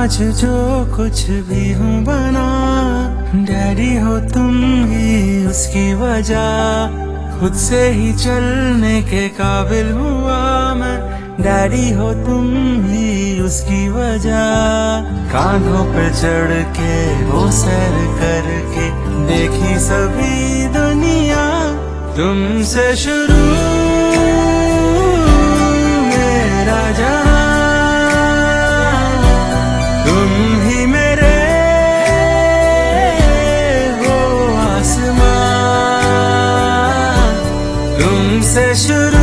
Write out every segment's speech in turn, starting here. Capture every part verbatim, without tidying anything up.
आज जो कुछ भी हूँ बना, डैडी हो तुम ही उसकी वजह। खुद से ही चलने के काबिल हुआ मैं, डैडी हो तुम ही उसकी वजह। कांधों पे चढ़ के वो सैर करके देखी सभी दुनिया, तुमसे शुरू मेरा जहां, तुम ही मेरे हो आसमां, तुमसे शुरू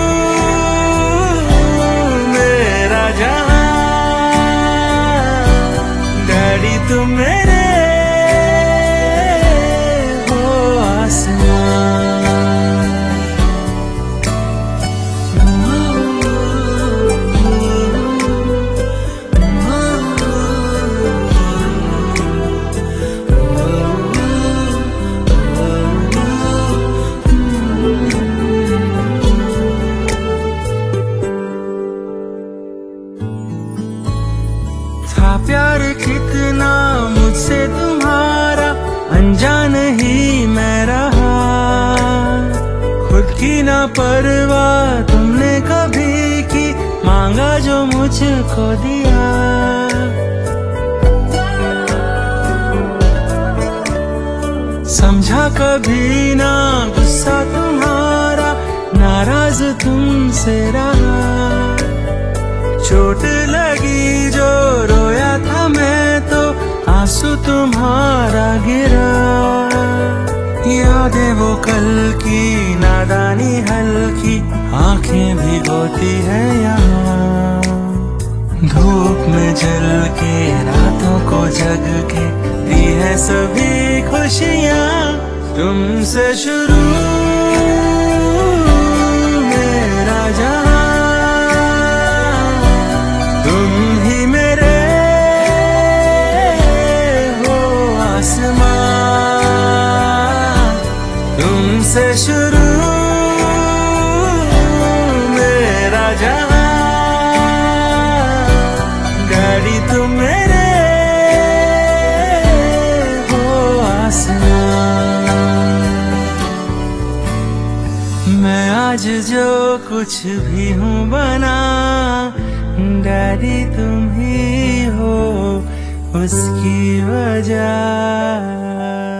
मेरा जहां, डैडी तुम मेरे हो आसमां। था प्यार कितना मुझसे तुम्हारा, अनजान ही मैं रहा। खुद की ना परवाह तुमने कभी की, मांगा जो मुझको दिया। समझा कभी ना गुस्सा तुम्हारा, नाराज तुमसे रहा। चोट लगी जो रोया था मैं तो, आंसू तुम्हारा गिरा। यादें वो कल की नादानी हल्की, आंखें भिगोती है यहाँ। धूप में जल के रातों को जग के दी है सभी खुशियाँ, तुमसे शुरू मेरा जहां, तुम ही मेरे हो आसमां, तुमसे शुरू मेरा जहां, डैडी तुम मेरे हो आसमां। मैं आज जो कुछ भी हूँ बना, डैडी तुम ही हो उसकी वजह।